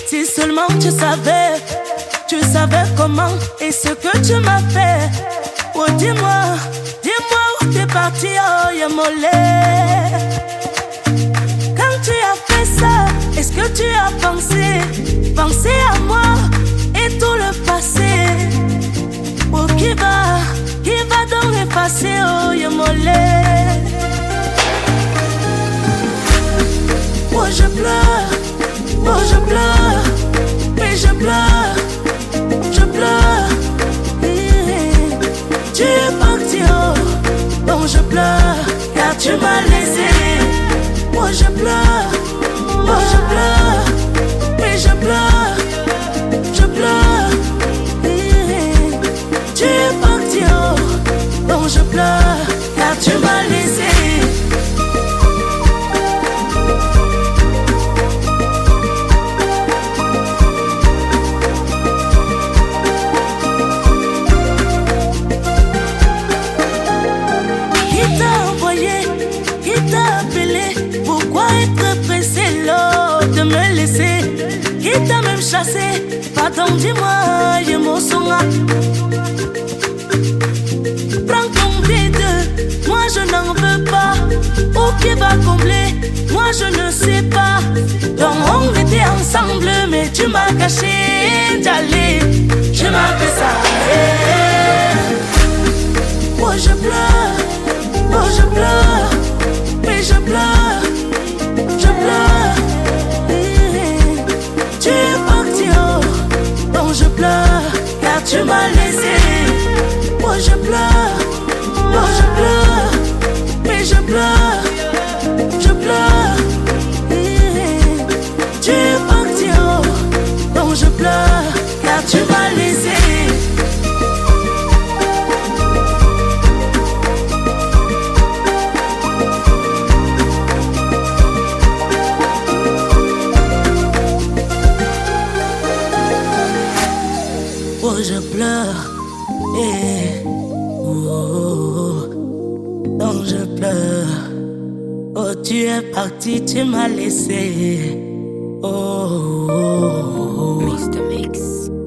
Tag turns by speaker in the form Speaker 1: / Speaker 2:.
Speaker 1: Si seulement tu savais comment et ce que tu m'as fait. Oh dis-moi où t'es parti, oh Yamolé. Quand tu as fait ça, est-ce que tu as pensé à moi et tout le passé? Oh qui va donc effacer, oh Yamolé. Oh je pleure, mais je pleure. Tu es parti, oh, donc je pleure, car tu m'as laissé. Oh je pleure, mais je pleure. Tu es parti, oh, donc je pleure, car tu m'as laissé. De me laisser, qui t'a même chassé. Pardon, dis-moi, je m'en souviens. Prends ton vide, moi je n'en veux pas. Où qui va combler, moi je ne sais pas. Donc on était ensemble, mais tu m'as caché d'aller. Je m'as fait ça. Oh je pleure, mais je pleure. Tu es parti, oh, donc je pleure, car tu m'as laissé. Oh je pleure, mais je pleure. Tu es parti, oh, donc je pleure, car tu m'as laissé. Oh je pleure, donc je pleure. Oh tu es parti, tu m'as laissé. Oh,
Speaker 2: Mr. Mix.